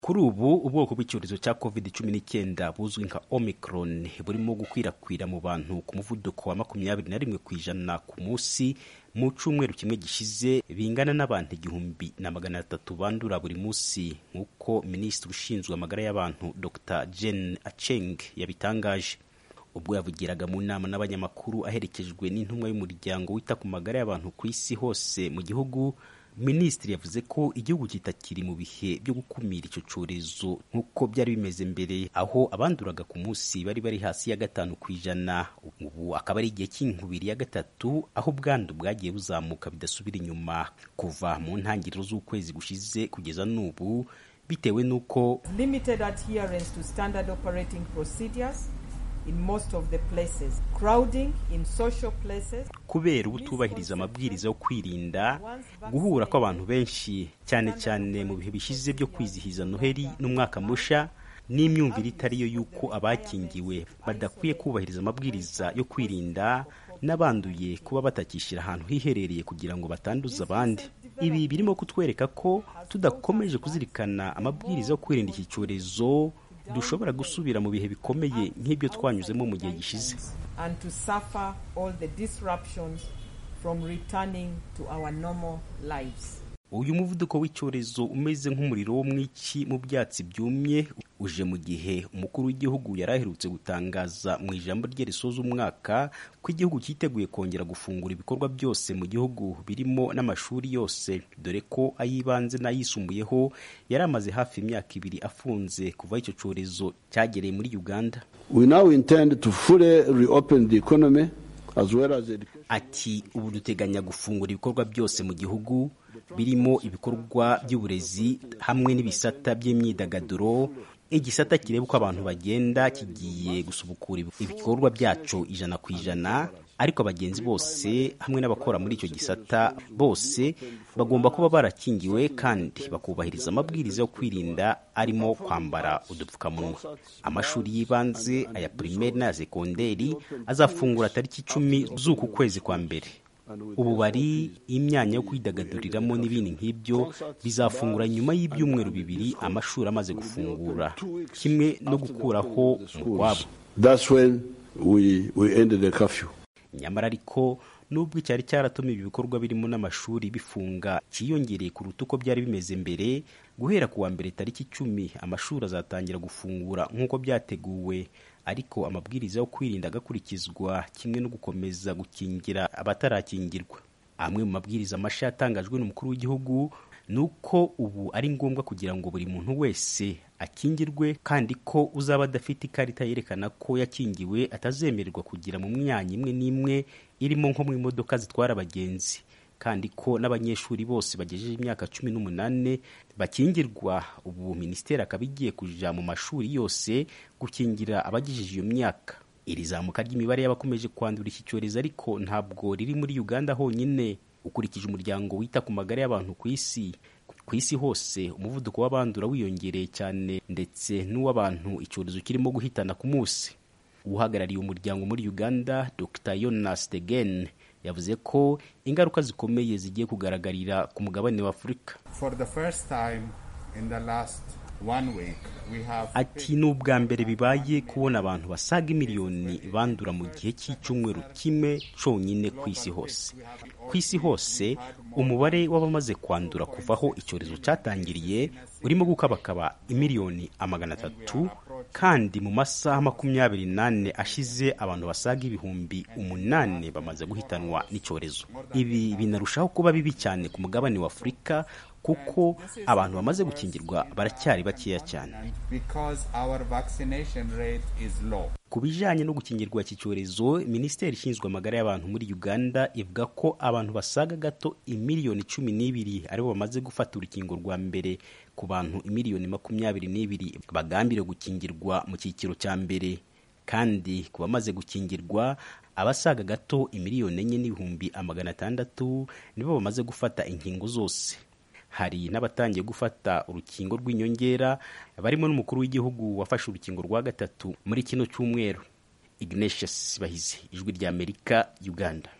Kuri ubu ubwoko bw'icyorezo cya COVID-19 buzwi nka Omicron burimo gukwirakwira mu bantu ku muvuduko wa 21% ku munsi. Mu cyumweru kimwe gishize bingana n'abantu 1,300 bandura buri munsi, nk'uko Minisitiri ushinzwe amagara y'abantu Dr. Jen Acheng yabitangaje ubwo yavugiraga mu nama n'abanyamakuru aherekejwe n'intumwa y'umuryango wita ku magara y'abantu ku isi hose mu gihugu. Minisitiri yavuze ko igihugu kitakiri mu bihe byo gukumira icyo cyorezo nk'uko byari bimeze mbere, aho abanduraga ku munsi bari hasi ya 5%. Ubu akaba ari igihe cy'inkubiri ya gatatu aho ubwandu bwagiye buzamuka bidasubira inyuma kuva mu ntangiriro z'ukwezi gushize kugeza n'ubu, bitewe n'uko limited adherence to standard operating procedures in most of the places, crowding in social places, kubera ubutubahiriza amabwiriza yo kwirinda guhura kw'abantu benshi, cyane cyane mu bihe bishize byo kwizihiza Noheli n'umwaka musha, n'imyumvire itariyo yuko abakingiwe badakwiye kubahiriza amabwiriza yo kwirinda, n'abanduye kuba batakishyira ahantu hiherereye kugira ngo batanduza abandi. Ibi birimo kutwereka ko tudakomeje kuzirikana amabwiriza yo kwirinda iki cyorezo dushobora gusubira mu bihe bikomeye nk'ibyo twanyuzemo mu gihe gishize, and to suffer all the disruptions from returning to our normal lives. Uyu muvuduko w'icyorezo umeze nk'umuriro wo mwiki mu byatsi byumye uje mu gihe umukuru w'igihugu yaraherutse gutangaza mu ijambo rye risoza umwaka ko igihugu cyiteguye kongera gufungura ibikorwa byose mu gihugu birimo n'amashuri yose, dore ko ayibanze n'ayisumbuyeho yari amaze hafi imyaka 2 afunze kuva icyo cyorezo cyagereye muri Uganda. We now intend to fully reopen the economy as well as education. Ati ubu duteganya gufungura ibikorwa byose mu gihugu birimo ibikorwa by'uburezi hamwe n'ibisata by'imyidagaduro. Igisata kireba uko abantu bagenda kigiye gusubukura ibikorwa byacu 100%, ariko abagenzi bose hamwe n'abakora muri icyo gisata bose bagomba kuba barakingiwe kandi bakubahiriza amabwiriza yo kwirinda, arimo kwambara udupfukamunwa. Amashuri y'ibanze, aya primaire na sekonderi azafungura tariki 10 z'uku kwezi kwa mbere. Ububari, imyanya yo kwidagaduriramo n'ibindi nk'ibyo bizafungura nyuma y'ibyumweru 2 amashuri amaze gufungura, kimwe no gukuraho umugwabo. That's when we ended the curfew. Nyamara ariko nubwo icyari cyaratumye ibikorwa birimo n'amashuri bifunga cyiyongereye kuruta uko byari bimeze mbere, guhera kuwa mbere tariki 10 amashuri azatangira gufungura nk'uko byateguwe, ariko amabwiriza yo kwirinda agakurikizwa, kimwe no gukomeza gukingira abatarakingirwa. Amwe mu mabwiriza mashya yatangajwe n'umukuru w'igihugu nuko ubu ari ngombwa kugira ngo buri muntu wese akingirwe, kandi ko uzaba adafite ikarita yerekana ko yakingiwe atazemererwa kugira mu myanya imwe n'imwe irimo nko mu imodoka zitwara abagenzi, kandi ko n'abanyeshuri bose bagejeje imyaka 18 bakingirwa. Ubu Minisiteri akaba igiye kuja mu mashuri yose gukingira abagejeje iyo myaka. Iri zamuka ry'imibare y'abakomeje kwandura iki cyorezo ariko ntabwo riri muri Uganda honyine. Ukurikije umuryango wita ku magara y'abantu ku isi hose, umuvuduko w'abandura wiyongereye cyane, ndetse n'uw'abantu icyorezo kirimo guhitana ku munsi. Uhagarariye umuryango muri Uganda, Dr. Jonas Tegen, yavuze ko ingaruka zikomeye zigiye kugaragarira ku mugabane wa Afurika. For the first time in the last 1 week, we have... Ati n'ubwa mbere bibaye kubona abantu basaga miliyoni bandura mu gihe cy'icyumweru kimwe cyonyine ku isi hose. Ku isi hose umubare w'abamaze kwandura kuvaho icyorezo cyatangiriye urimo gukabakaba 300,000, kandi mu masaha 24 ashize abantu basaga 8,000 bamaze guhitanwa n'icyorezo. Ibi binarushaho kuba bibi cyane ku mugabane wa Afurika kuko abantu bamaze gukingirwa baracyari bakeya cyane. Ku bijyanye no gukingirwa iki cyorezo, Minisiteri ishinzwe amagara y'abantu muri Uganda ivuga ko abantu basaga gato 1,12,000,000 aribo bamaze gufata urukingo rwa mbere ku bantu 1,22,000,000 bagambiriwe gukingirwa mu cyiciro cya mbere, kandi ku bamaze gukingirwa abasaga gato 4,400,600 nibo bamaze gufata inkingo zose. Hari n'abatangiye gufata urukingo rw'inyongera, barimo n'umukuru w'igihugu wafashe urukingo rwa gatatu muri kino cyumweru. Ignatius Bahizi, Ijwi ry'Amerika, Uganda.